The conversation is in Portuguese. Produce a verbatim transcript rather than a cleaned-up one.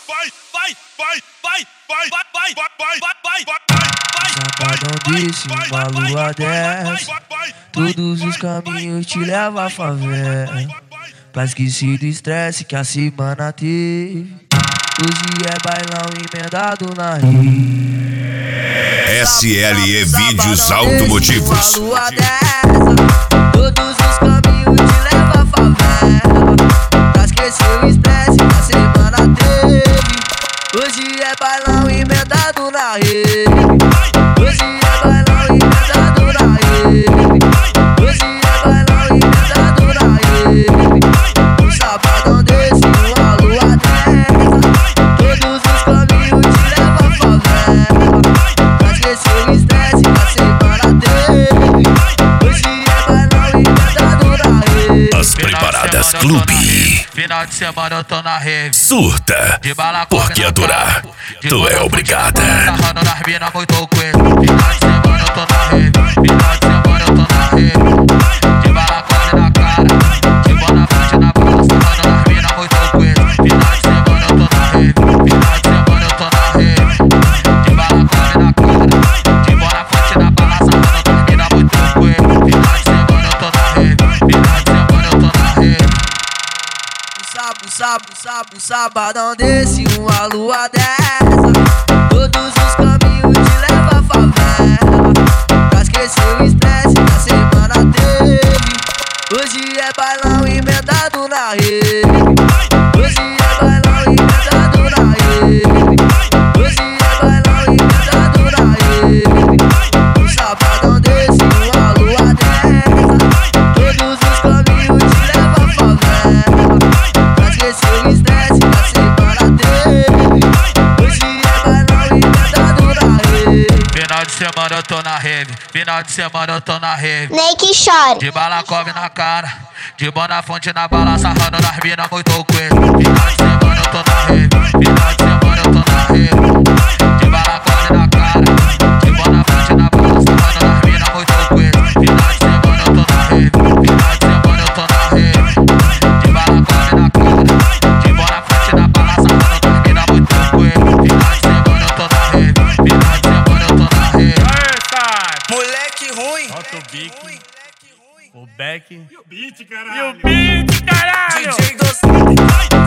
Sabadão desse, uma lua dessa, todos os caminhos te levam à favela, pra esquecer do estresse que a semana teve. Hoje é bailão emendado na rede. S L E Vídeos Automotivos. Todos os caminhos te levam à favela, pra esquecer o estresse que a semana teve. Hoje é bailão emendado na rede. Hoje é bailão emendado na rede. Hoje é bailão emendado na rede. Um sabadão desse, uma lua dessa, todos os caminhos te levam à favela, pra esquecer o estresse que a semana teve. Hoje é bailão emendado na rede. As preparadas Clube. Final de semana eu tô na rave. Surta, porque adorar tu é obrigada. Sarrando nas minas muito coelho. Final de semana eu tô na rave. Final de semana eu tô na rave. De bala corre na cara, de boa na frente na bala. Sarrando nas minas muito coelho. Final de semana eu tô na rave. Final de semana eu tô na rave. De bala corre na cara, de boa na frente na bala. Sarrando nas minas muito coelho. Final de semana eu tô na rave. Final de semana eu tô na rave. Sábado, sábado, sábado, sabadão desse, uma lua dessa, todos os caminhos te levam à favela, pra esquecer o estresse que a semana teve. Hoje é bailão emendado na rede. Hoje é bailão emendado na rede. Hoje é bailão emendado na rede. Um sabadão desse, uma lua dessa, todos os caminhos te levam à favela, pra esquecer o estresse que a semana teve. Hoje é bailão emendado na rede. Final de semana eu tô na rave. Final de semana eu tô na rave. Nem que chore. De bala come na cara, de boa na fonte na bala. Sarrando nas minas muito coelho. Final de semana eu tô na rave. Final de semana eu tô na rave. De bala come na cara, de boa na fonte na bala. Sarrando nas minas muito coelho. Final de semana eu tô na rave. Final de semana eu tô na rave. De bala come na cara, de boa na fonte na bala. Sarrando nas minas muito coelho. Final de semana eu tô na rave. Final de semana eu tô na rave. Moleque ruim. Solta o bique, o back E o beat, caralho. e o beat, caralho! D J Doce.